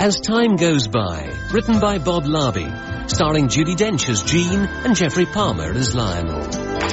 As Time Goes By, written by Bob Larby, starring Judi Dench as Jean and Geoffrey Palmer as Lionel.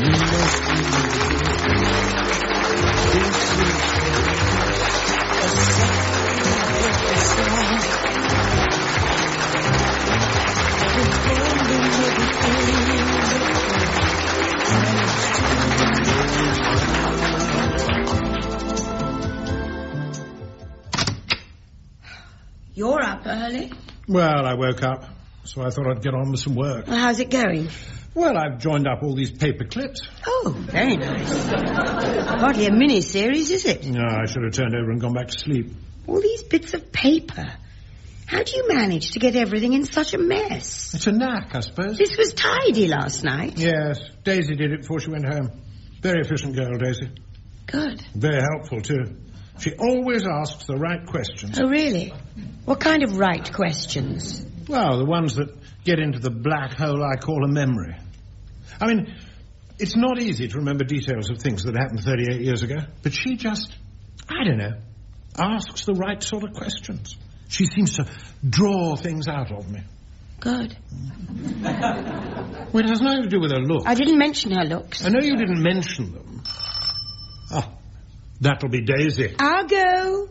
You're up early. Well, I woke up, so I thought I'd get on with some work. Well, how's it going? Well, I've joined up all these paper clips. Oh, very nice. Hardly a mini-series, is it? No, I should have turned over and gone back to sleep. All these bits of paper. How do you manage to get everything in such a mess? It's a knack, I suppose. This was tidy last night. Yes, Daisy did it before she went home. Very efficient girl, Daisy. Good. Very helpful, too. She always asks the right questions. Oh, really? What kind of right questions? Well, the ones that get into the black hole I call a memory. I mean, it's not easy to remember details of things that happened 38 years ago, but she just, I don't know, asks the right sort of questions. She seems to draw things out of me. Good. Well, it has nothing to do with her looks. I didn't mention her looks. I know you didn't mention them. Ah, that'll be Daisy. I'll go.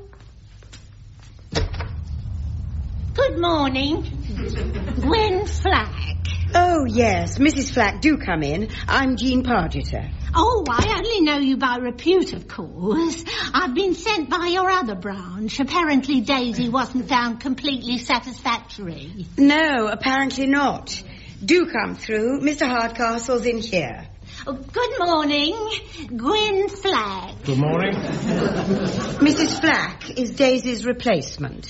Good morning. Gwen Flack. Oh, yes. Mrs. Flack, do come in. I'm Jean Pargeter. Oh, I only know you by repute, of course. I've been sent by your other branch. Apparently Daisy wasn't found completely satisfactory. No, apparently not. Do come through. Mr. Hardcastle's in here. Oh, good morning. Gwen Flack. Good morning. Mrs. Flack is Daisy's replacement.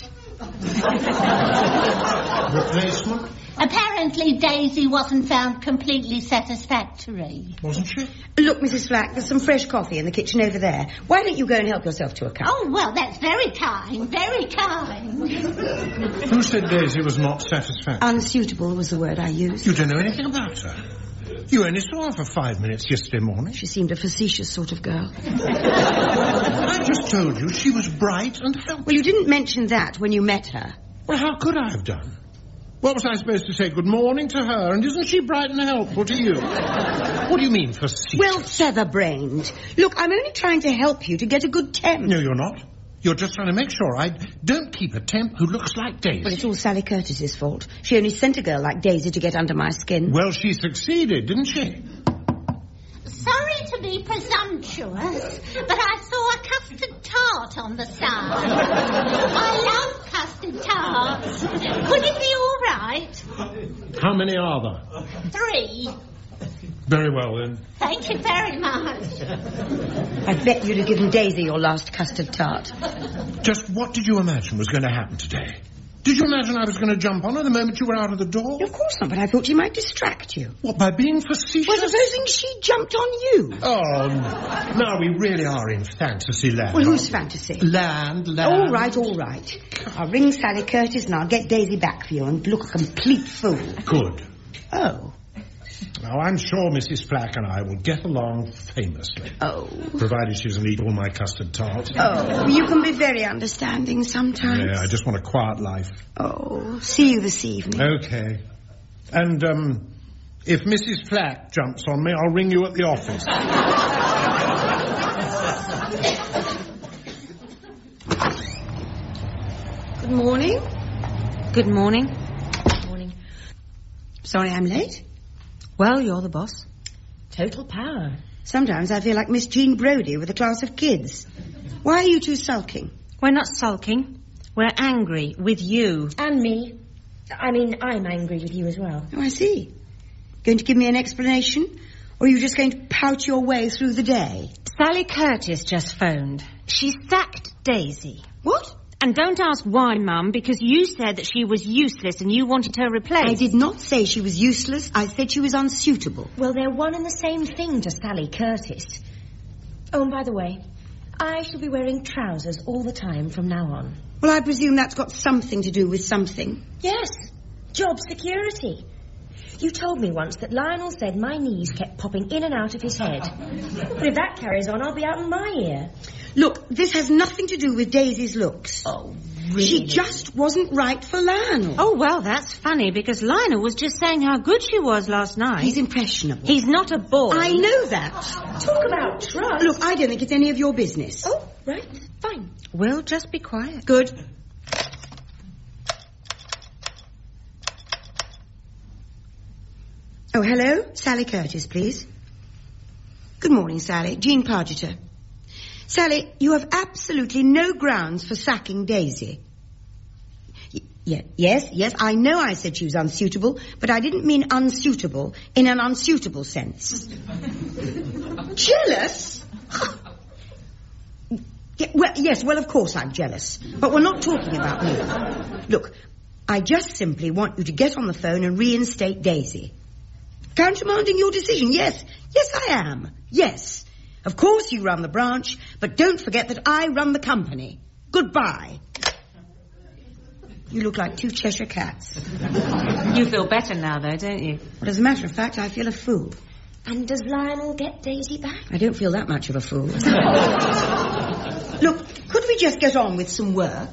Replacement? Apparently Daisy wasn't found completely satisfactory. Wasn't she? Look, Mrs. Flack, there's some fresh coffee in the kitchen over there. Why don't you go and help yourself to a cup? Oh, well, that's very kind, very kind. Who said Daisy was not satisfactory? Unsuitable was the word I used. You don't know anything about her. You only saw her for 5 minutes yesterday morning. She seemed a facetious sort of girl. I just told you she was bright and helpful. Well, you didn't mention that when you met her. Well, how could I have done? What was I supposed to say? Good morning to her, and isn't she bright and helpful to you? What do you mean, facetious? Well, feather-brained. Look, I'm only trying to help you to get a good temp. No, you're not. You're just trying to make sure I don't keep a temp who looks like Daisy. Well, it's all Sally Curtis's fault. She only sent a girl like Daisy to get under my skin. Well, she succeeded, didn't she? Sorry to be presumptuous, but I saw a custard tart on the side. I love custard tarts. Would it be all right? How many are there? 3. Very well, then. Thank you very much. I bet you'd have given Daisy your last custard tart. Just what did you imagine was going to happen today? Did you imagine I was going to jump on her the moment you were out of the door? Of course not, but I thought she might distract you. What, by being facetious? Well, supposing she jumped on you. Oh, now we really are in fantasy land. Well, whose fantasy? Land. All right. I'll ring Sally Curtis and I'll get Daisy back for you and look a complete fool. Good. Oh. Now, I'm sure Mrs. Flack and I will get along famously. Oh. Provided she doesn't eat all my custard tarts. Oh, you can be very understanding sometimes. Yeah, I just want a quiet life. Oh, see you this evening. Okay. And, if Mrs. Flack jumps on me, I'll ring you at the office. Good morning. Good morning. Morning. Sorry I'm late. Well, you're the boss. Total power. Sometimes I feel like Miss Jean Brodie with a class of kids. Why are you two sulking? We're not sulking. We're angry with you. And me. I mean, I'm angry with you as well. Oh, I see. Going to give me an explanation? Or are you just going to pout your way through the day? Sally Curtis just phoned. She sacked Daisy. What? And don't ask why, Mum, because you said that she was useless and you wanted her replaced. I did not say she was useless. I said she was unsuitable. Well, they're one and the same thing to Sally Curtis. Oh, and by the way, I shall be wearing trousers all the time from now on. Well, I presume that's got something to do with something. Yes, job security. You told me once that Lionel said my knees kept popping in and out of his head. But if that carries on, I'll be out in my ear. Look, this has nothing to do with Daisy's looks. Oh, really... She just wasn't right for Lionel. Oh, well, that's funny, because Lionel was just saying how good she was last night. He's impressionable. He's not a boy. I know that. Talk about trust. Look, I don't think it's any of your business. Oh, right. Fine. We'll just be quiet. Good. Oh, hello? Sally Curtis, please. Good morning, Sally. Jean Pargeter. Sally, you have absolutely no grounds for sacking Daisy. Yes, I know I said she was unsuitable, but I didn't mean unsuitable in an unsuitable sense. Jealous? Yes, of course I'm jealous. But we're not talking about me. Look, I just simply want you to get on the phone and reinstate Daisy. Countermanding your decision, yes, I am. Yes. Of course you run the branch, but don't forget that I run the company. Goodbye. You look like two Cheshire cats. You feel better now, though, don't you? Well, as a matter of fact, I feel a fool. And does Lionel get Daisy back? I don't feel that much of a fool. Look, could we just get on with some work?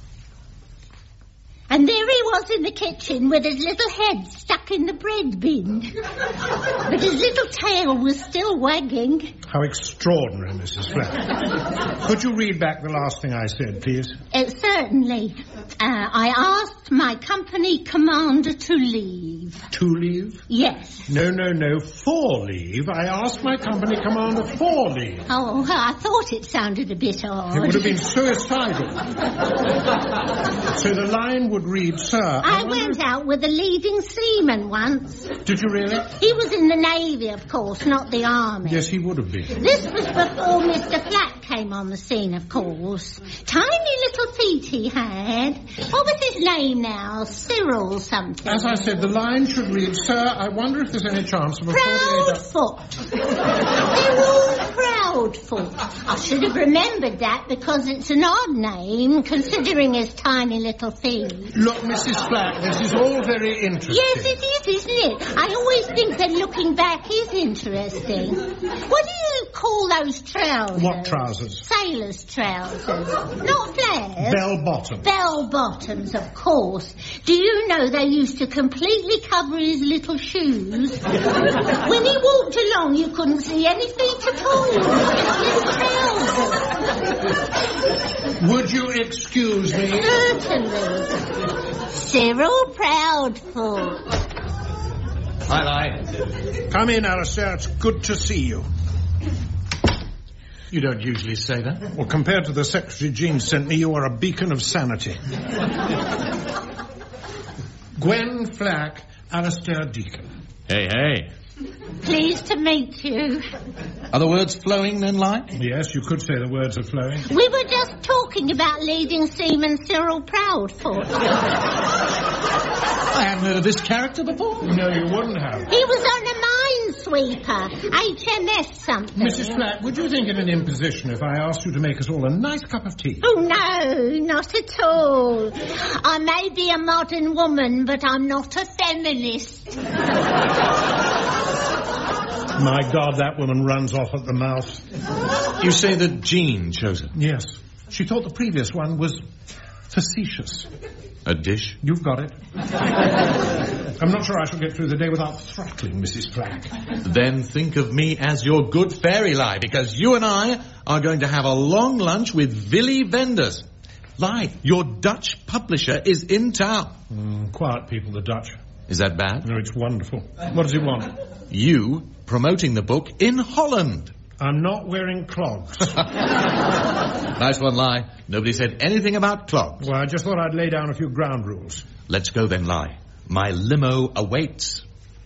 And there he was in the kitchen with his little head stuck in the bread bin. But his little tail was still wagging. How extraordinary, Mrs. Flack. Could you read back the last thing I said, please? Certainly. I asked my company commander to leave. To leave? Yes. No, for leave. I asked my company commander for leave. Oh, I thought it sounded a bit odd. It would have been suicidal. So the line would read, sir... I went out with a leading seaman once. Did you really? He was in the Navy, of course, not the Army. Yes, he would have been. This was before Mr. Flack came on the scene, of course. Tiny little feet he had. What was his name now? Cyril something. As I said, the line should read, sir, I wonder if there's any chance of a... Proudfoot. Cyril Proudfoot. I should have remembered that because it's an odd name, considering his tiny little feet. Look, Mrs. Flack, this is all very interesting. Yes, it is, isn't it? I always think that looking back is interesting. What do you call those trousers? What trousers? Sailor's trousers. Not flares. Bell-bottom. Bell-bottoms, of course. Do you know they used to completely cover his little shoes? When he walked along, you couldn't see any feet at all. Just trousers. Would you excuse me? Certainly. Cyril Proudfoot. Hi. Come in, Alistair. It's good to see you. You don't usually say that. Well, compared to the secretary Jean sent me, you are a beacon of sanity. Gwen Flack, Alistair Deacon. Hey. Pleased to meet you. Are the words flowing then, Lai? Yes, you could say the words are flowing. We were just talking about leading seaman Cyril Proudfoot. I haven't heard of this character before. No, you wouldn't have. He was on a minesweeper, HMS something. Mrs. Flack, would you think it an imposition if I asked you to make us all a nice cup of tea? Oh, no, not at all. I may be a modern woman, but I'm not a feminist. My God, that woman runs off at the mouth. You say that Jean chose it? Yes. She thought the previous one was facetious. A dish? You've got it. I'm not sure I shall get through the day without throttling Mrs. Flack. Then think of me as your good fairy, Lai, because you and I are going to have a long lunch with Willy Wenders. Lai, your Dutch publisher is in town. Quiet people, the Dutch. Is that bad? No, it's wonderful. What does he want? You promoting the book in Holland. I'm not wearing clogs. Nice one, Lai. Nobody said anything about clogs. Well, I just thought I'd lay down a few ground rules. Let's go then, Lai. My limo awaits.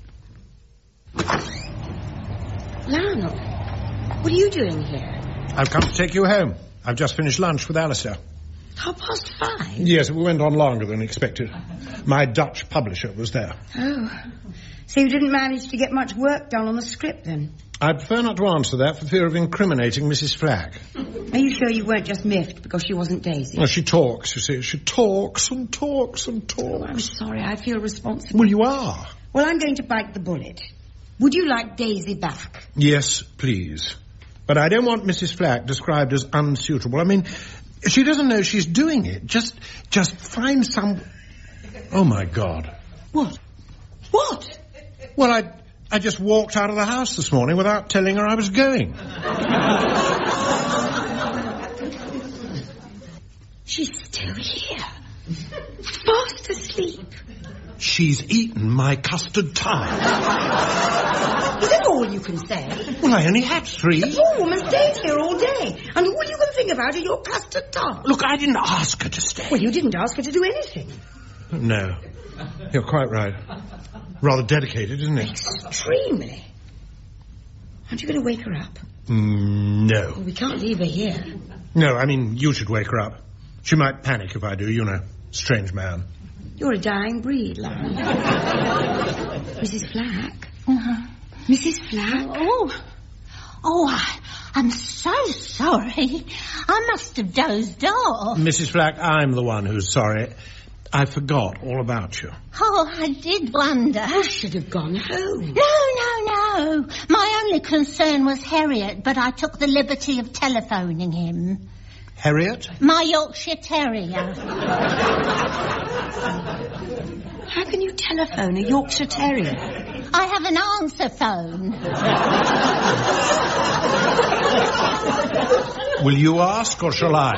Lionel, what are you doing here? I've come to take you home. I've just finished lunch with Alistair. 5:30? Yes, it went on longer than expected. My Dutch publisher was there. Oh. So you didn't manage to get much work done on the script, then? I prefer not to answer that for fear of incriminating Mrs. Flack. Are you sure you weren't just miffed because she wasn't Daisy? Well, she talks, you see. She talks and talks and talks. Oh, I'm sorry. I feel responsible. Well, you are. Well, I'm going to bite the bullet. Would you like Daisy back? Yes, please. But I don't want Mrs. Flack described as unsuitable. I mean, She doesn't know she's doing it. Just find some... Oh, my God. What? What? Well, I just walked out of the house this morning without telling her I was going. She's still here. Fast asleep. She's eaten my custard tart. Is that all you can say? Well, I only had 3. The poor woman stayed here all day, and all you can think about are your custard tart. Look, I didn't ask her to stay. Well, you didn't ask her to do anything. No. You're quite right. Rather dedicated, isn't it? Extremely. Aren't you going to wake her up? No. Well, we can't leave her here. No, I mean, you should wake her up. She might panic if I do, you know. Strange man. You're a dying breed, Lauren. Mrs. Flack? Uh-huh. Mrs. Flack? I'm so sorry. I must have dozed off. Mrs. Flack, I'm the one who's sorry. I forgot all about you. Oh, I did wonder. I should have gone home. No. My only concern was Harriet, but I took the liberty of telephoning him. Harriet? My Yorkshire Terrier. How can you telephone a Yorkshire Terrier? I have an answer phone. Will you ask or shall I?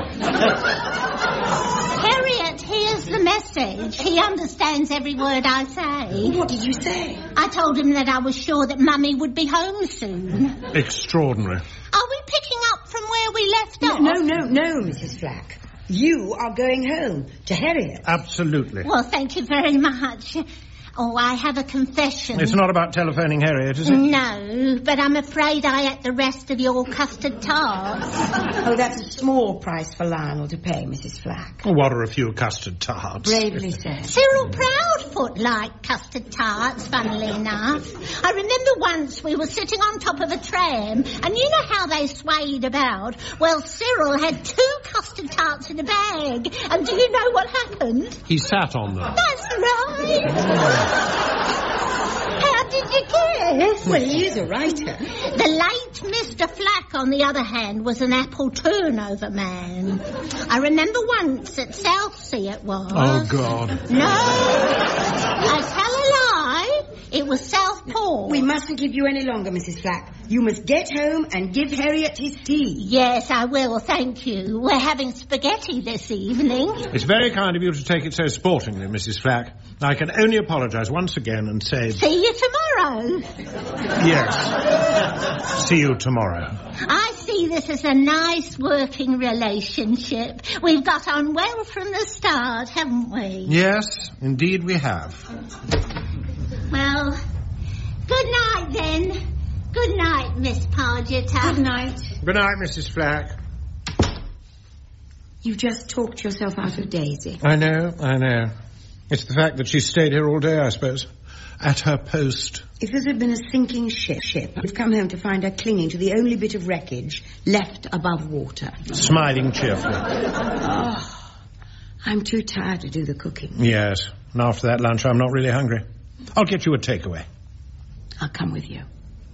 Harriet hears the message. He understands every word I say. What did you say? I told him that I was sure that Mummy would be home soon. Extraordinary. Are we picking up from where we left off? No, Mrs. Flack. You are going home to Harriet. Absolutely. Well, thank you very much. Oh, I have a confession. It's not about telephoning Harriet, is it? No, but I'm afraid I ate the rest of your custard tarts. Oh, that's a small price for Lionel to pay, Mrs. Flack. What are a few custard tarts? Bravely said. Cyril Proudfoot liked custard tarts, funnily enough. I remember once we were sitting on top of a tram, and you know how they swayed about? Well, Cyril had 2 custard tarts in a bag, and do you know what happened? He sat on them. That's right. How did you guess? Well, he is a writer. The late Mr. Flack, on the other hand, was an apple turnover man. I remember once at Southsea it was. Oh, God. No, I tell a lie. It was Southport. We mustn't keep you any longer, Mrs. Flack. You must get home and give Harriet his tea. Yes, I will, thank you. We're having spaghetti this evening. It's very kind of you to take it so sportingly, Mrs. Flack. I can only apologise once again and say... See you tomorrow. Yes. See you tomorrow. I see this as a nice working relationship. We've got on well from the start, haven't we? Yes, indeed we have. Well, good night then. Good night, Miss Pargeter. Good night. Good night, Mrs. Flack. You just talked yourself out of Daisy. I know. It's the fact that she stayed here all day, I suppose. At her post. If this had been a sinking ship, you've come home to find her clinging to the only bit of wreckage left above water. Smiling cheerfully. Oh, I'm too tired to do the cooking. Yes, and after that lunch I'm not really hungry. I'll get you a takeaway. I'll come with you.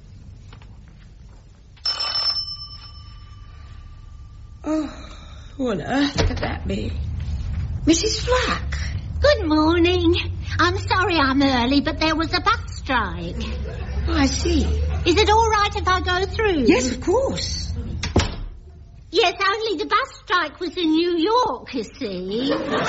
Oh, who on earth could that be? Mrs. Flack. Good morning. I'm sorry I'm early, but there was a bus strike. Oh, I see. Is it all right if I go through? Yes, of course. Yes, only the bus strike was in New York, you see.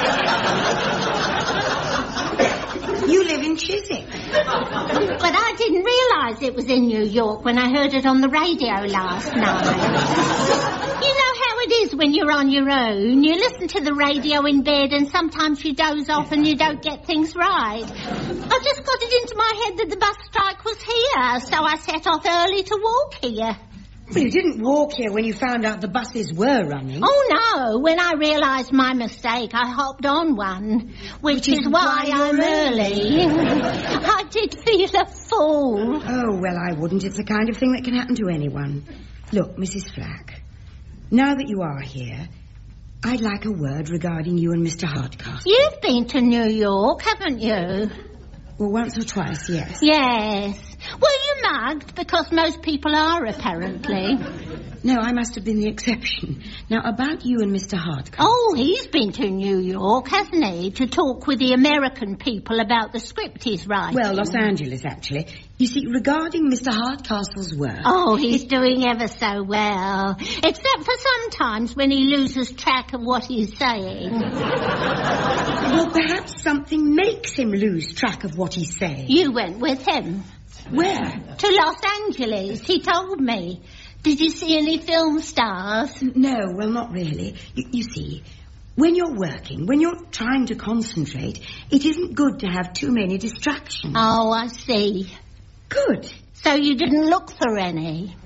You live in Chiswick. But I didn't realise it was in New York when I heard it on the radio last night. You know how it is when you're on your own. You listen to the radio in bed and sometimes you doze off and you don't get things right. I just got it into my head that the bus strike was here, so I set off early to walk here. Well, you didn't walk here when you found out the buses were running. Oh, no. When I realised my mistake, I hopped on one, which is why I'm early. I did feel a fool. Oh, well, I wouldn't. It's the kind of thing that can happen to anyone. Look, Mrs. Flack, now that you are here, I'd like a word regarding you and Mr. Hardcastle. You've been to New York, haven't you? Well, once or twice, yes. Yes. Well, you mugged, because most people are, apparently. No, I must have been the exception. Now, about you and Mr. Hardcastle. Oh, he's been to New York, hasn't he, to talk with the American people about the script he's writing. Well, Los Angeles, actually. You see, regarding Mr. Hardcastle's work... Oh, he's doing ever so well. Except for sometimes when he loses track of what he's saying. Well, perhaps something makes him lose track of what he's saying. You went with him. Where? To Los Angeles, he told me. Did you see any film stars? No, well, not really. You see, when you're working, when you're trying to concentrate, it isn't good to have too many distractions. Oh, I see. Good. So you didn't look for any?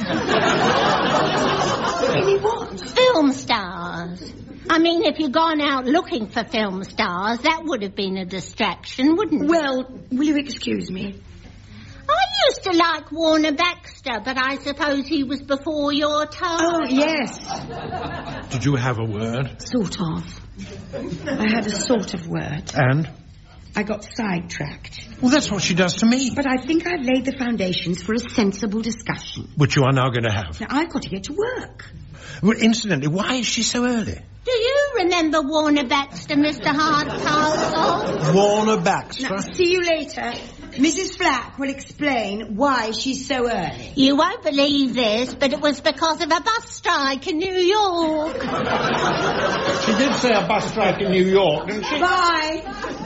Any what? Film stars. I mean, if you'd gone out looking for film stars, that would have been a distraction, wouldn't it? Well, will you excuse me? I used to like Warner Baxter, but I suppose he was before your time. Oh, yes. Did you have a word? Sort of. I had a sort of word. And? I got sidetracked. Well, that's what she does to me. But I think I've laid the foundations for a sensible discussion. Which you are now going to have. Now, I've got to get to work. Well, incidentally, why is she so early? Do you remember Warner Baxter, Mr. Hardcastle? Warner Baxter? Now, see you later. Mrs. Flack will explain why she's so early. You won't believe this, but it was because of a bus strike in New York. She did say a bus strike in New York, didn't she? Bye.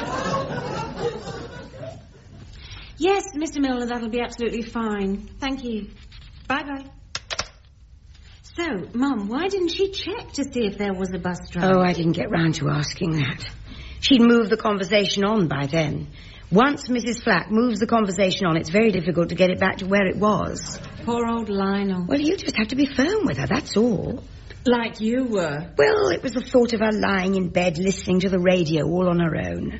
Yes, Mr. Milner, that'll be absolutely fine. Thank you. Bye-bye. So, Mum, why didn't she check to see if there was a bus strike? Oh, I didn't get round to asking that. She'd moved the conversation on by then. Once Mrs. Flack moves the conversation on, it's very difficult to get it back to where it was. Poor old Lionel. Well, you just have to be firm with her, that's all. Like you were. Well, it was the thought of her lying in bed listening to the radio all on her own.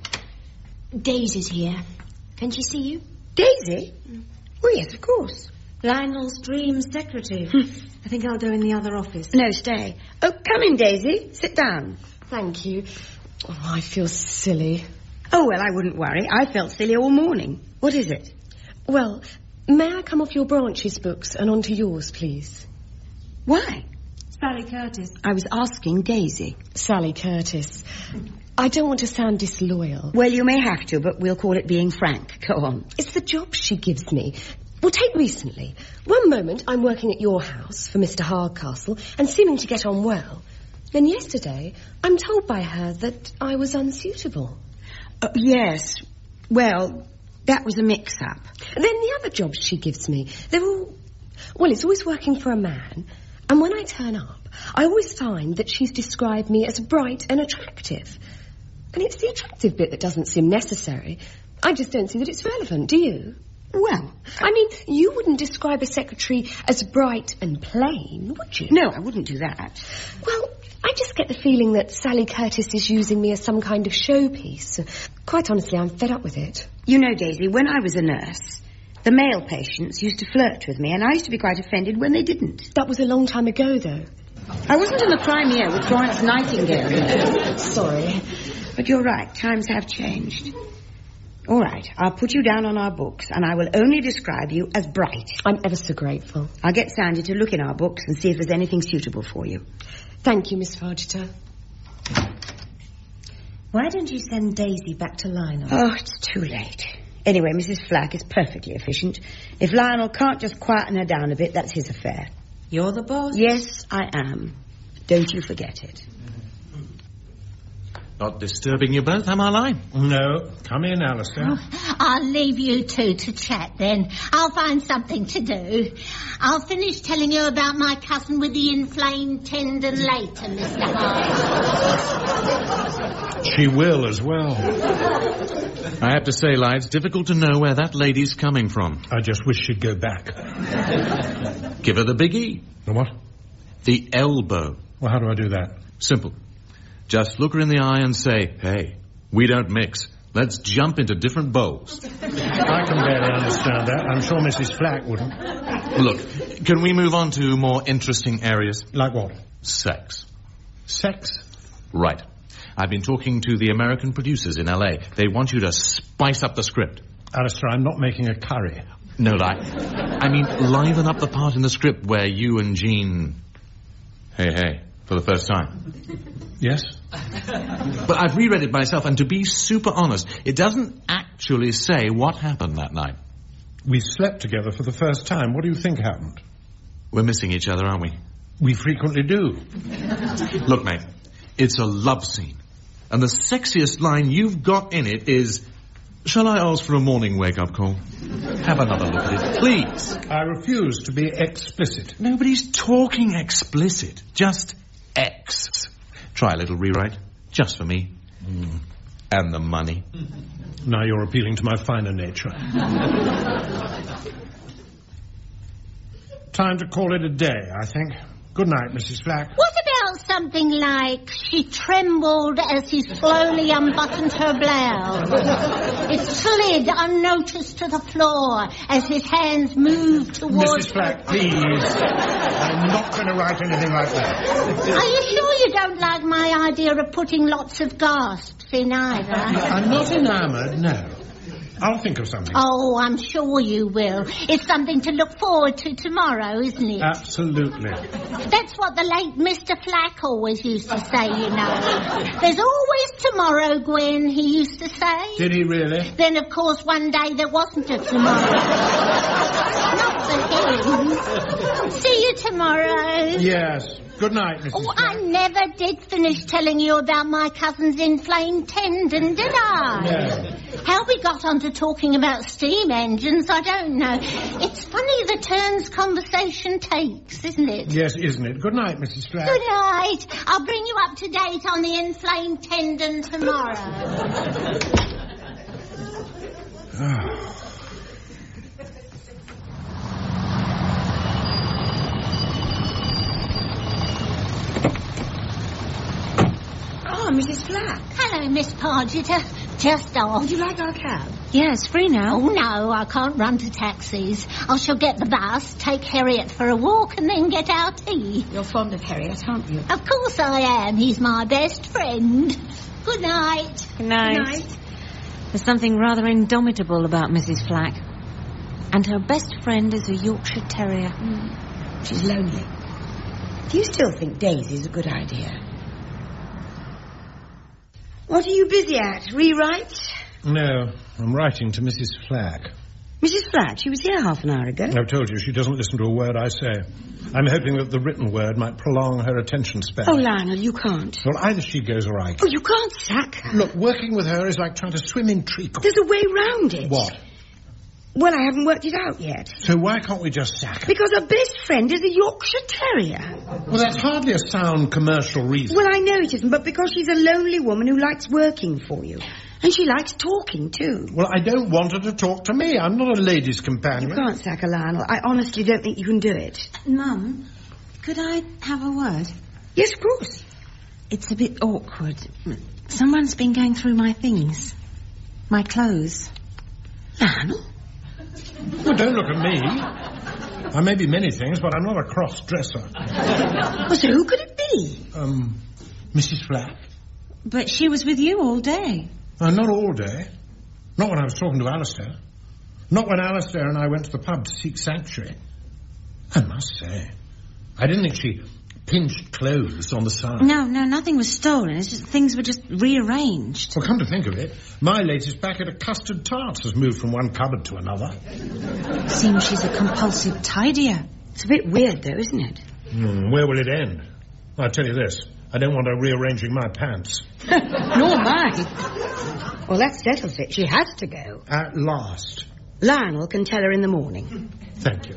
Daisy's here. Can she see you? Daisy? Oh, yes, of course. Lionel's dream secretary. I think I'll go in the other office. No, stay. Oh, come in, Daisy. Sit down. Thank you. Oh, I feel silly. Oh, well, I wouldn't worry. I felt silly all morning. What is it? Well, may I come off your branches books and onto yours, please? Why? Sally Curtis. I was asking Daisy. Sally Curtis. I don't want to sound disloyal. Well, you may have to, but we'll call it being frank. Go on. It's the job she gives me. Well, take recently. One moment I'm working at your house for Mr. Hardcastle and seeming to get on well. Then yesterday I'm told by her that I was unsuitable. Yes. Well, that was a mix-up. Then the other jobs she gives me, they're all... Well, it's always working for a man. And when I turn up, I always find that she's described me as bright and attractive. And it's the attractive bit that doesn't seem necessary. I just don't see that it's relevant, do you? Well, I mean, you wouldn't describe a secretary as bright and plain, would you? No, I wouldn't do that. Well, I just get the feeling that Sally Curtis is using me as some kind of showpiece. Quite honestly, I'm fed up with it. You know, Daisy, when I was a nurse, the male patients used to flirt with me, and I used to be quite offended when they didn't. That was a long time ago, though. I wasn't in the Crimea with Florence Nightingale. Sorry. But you're right, times have changed. All right, I'll put you down on our books, and I will only describe you as bright. I'm ever so grateful. I'll get Sandy to look in our books and see if there's anything suitable for you. Thank you, Miss Fargeter. Why don't you send Daisy back to Lionel? Oh, it's too late. Anyway, Mrs. Flack is perfectly efficient. If Lionel can't just quieten her down a bit, that's his affair. You're the boss? Yes, I am. Don't you forget it. Not disturbing you both, am I, Lime? No. Come in, Alistair. I'll leave you two to chat then. I'll find something to do. I'll finish telling you about my cousin with the inflamed tendon later, Mr. Hart. She will as well. I have to say, Lime, it's difficult to know where that lady's coming from. I just wish she'd go back. Give her the big E. The what? The elbow. Well, how do I do that? Simple. Just look her in the eye and say, hey, we don't mix. Let's jump into different bowls. I can barely understand that. I'm sure Mrs. Flack wouldn't. Look, can we move on to more interesting areas? Like what? Sex. Sex? Right. I've been talking to the American producers in L.A. They want you to spice up the script. Alistair, I'm not making a curry. No, I mean, liven up the part in the script where you and Jean... Hey, for the first time. Yes? But I've reread it myself, and to be super honest, it doesn't actually say what happened that night. We slept together for the first time. What do you think happened? We're missing each other, aren't we? We frequently do. Look, mate, it's a love scene. And the sexiest line you've got in it is... Shall I ask for a morning wake-up call? Have another look at it, please. I refuse to be explicit. Nobody's talking explicit. Just X. Try a little rewrite. Just for me. And the money. Now you're appealing to my finer nature. Time to call it a day, I think. Good night, Mrs. Flack. What about something like she trembled as he slowly unbuttoned her blouse? It slid unnoticed to the floor as his hands moved towards... Mrs. Flack, please. I'm not going to write anything like that. Are you sure you don't like my idea of putting lots of gasps in either? I'm not enamoured, no. I'll think of something. Oh, I'm sure you will. It's something to look forward to tomorrow, isn't it? Absolutely. That's what the late Mr. Flack always used to say, you know. There's always tomorrow, Gwen, he used to say. Did he really? Then, of course, one day there wasn't a tomorrow. Not for him. See you tomorrow. Yes. Good night, Mrs. Oh, Flack. I never did finish telling you about my cousin's inflamed tendon, did I? No. How we got onto talking about steam engines, I don't know. It's funny the turns conversation takes, isn't it? Yes, isn't it? Good night, Mrs. Flack. Good night. I'll bring you up to date on the inflamed tendon tomorrow. Oh, Mrs. Flack. Hello, Miss Pargeter. Just off. Would you like our cab? Yes, free now. Oh, no, I can't run to taxis. I shall get the bus, take Harriet for a walk, and then get our tea. You're fond of Harriet, aren't you? Of course I am. He's my best friend. Good night. Good night. Good night. There's something rather indomitable about Mrs. Flack. And her best friend is a Yorkshire Terrier. She's lonely. Do you still think Daisy's a good idea? What are you busy at? Rewrite? No, I'm writing to Mrs. Flack. Mrs. Flack, she was here half an hour ago. I've told you, she doesn't listen to a word I say. I'm hoping that the written word might prolong her attention span. Oh, Lionel, you can't. Well, either she goes or I Oh, you can't sack her. Look, working with her is like trying to swim in treacle. There's a way round it. What? Well, I haven't worked it out yet. So why can't we just sack her? Because her best friend is a Yorkshire Terrier. Well, that's hardly a sound commercial reason. Well, I know it isn't, but because she's a lonely woman who likes working for you. And she likes talking, too. Well, I don't want her to talk to me. I'm not a lady's companion. You can't sack her, Lionel. I honestly don't think you can do it. Mum, could I have a word? Yes, of course. It's a bit awkward. Someone's been going through my things. My clothes. Lionel? Well, don't look at me. I may be many things, but I'm not a cross-dresser. Well, so who could it be? Mrs. Flack? But she was with you all day. Not all day. Not when I was talking to Alistair. Not when Alistair and I went to the pub to seek sanctuary. I must say, I didn't think she pinched clothes on the side. No, nothing was stolen. It's just things were just rearranged. Well, come to think of it, my latest packet of custard tarts has moved from one cupboard to another. Seems she's a compulsive tidier. It's a bit weird, though, isn't it? Where will it end? I'll tell you this. I don't want her rearranging my pants. Nor mine. Well, that settles it. She has to go. At last. Lionel can tell her in the morning. Thank you.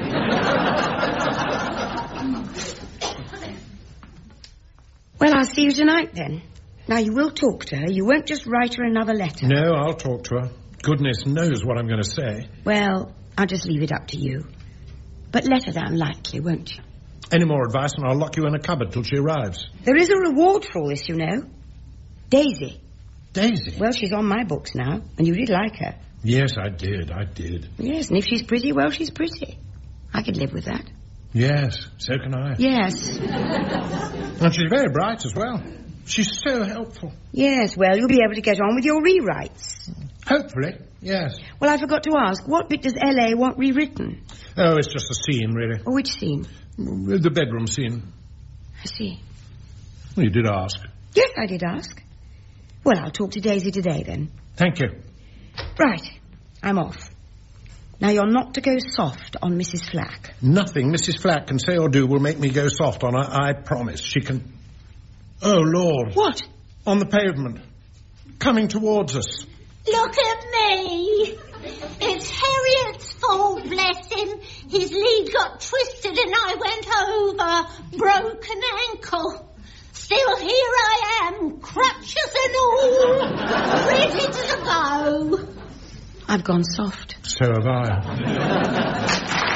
Well, I'll see you tonight, then. Now, you will talk to her. You won't just write her another letter. No, I'll talk to her. Goodness knows what I'm going to say. Well, I'll just leave it up to you. But let her down lightly, won't you? Any more advice and I'll lock you in a cupboard till she arrives. There is a reward for all this, you know. Daisy. Daisy? Well, she's on my books now, and you did like her. Yes, I did. Yes, and if she's pretty, well, she's pretty. I could live with that. Yes, so can I. Yes. And she's very bright as well. She's so helpful. Yes, well, you'll be able to get on with your rewrites. Hopefully, yes. Well, I forgot to ask, what bit does L.A. want rewritten? Oh, it's just a scene, really. Oh, which scene? The bedroom scene. I see. Well, you did ask. Yes, I did ask. Well, I'll talk to Daisy today, then. Thank you. Right. I'm off. Now, you're not to go soft on Mrs. Flack. Nothing Mrs. Flack can say or do will make me go soft on her, I promise. She can... Oh, Lord. What? On the pavement. Coming towards us. Look at me. It's Harriet's fault, bless him. His lead got twisted and I went over. Broken ankle. Still here I am, crutches and all, ready to go. I've gone soft. So have I.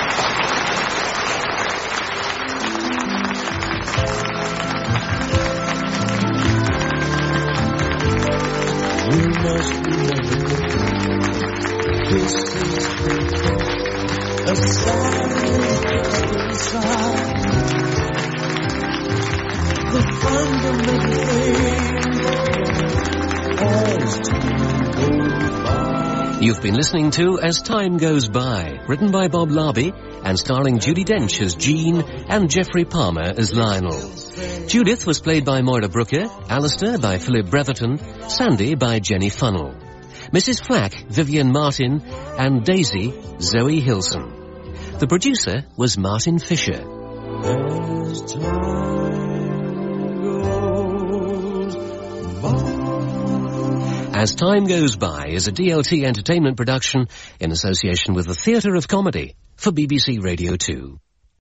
You must remember, this is a silent inside. The fundamental thing as time goes by. You've been listening to As Time Goes By, written by Bob Larby and starring Judi Dench as Jean and Geoffrey Palmer as Lionel. Judith was played by Moira Brooker, Alistair by Philip Breverton, Sandy by Jenny Funnell, Mrs. Flack, Vivian Martin, and Daisy, Zoe Hilson. The producer was Martin Fisher. As time goes by. As Time Goes By is a DLT Entertainment production in association with the Theatre of Comedy for BBC Radio 2.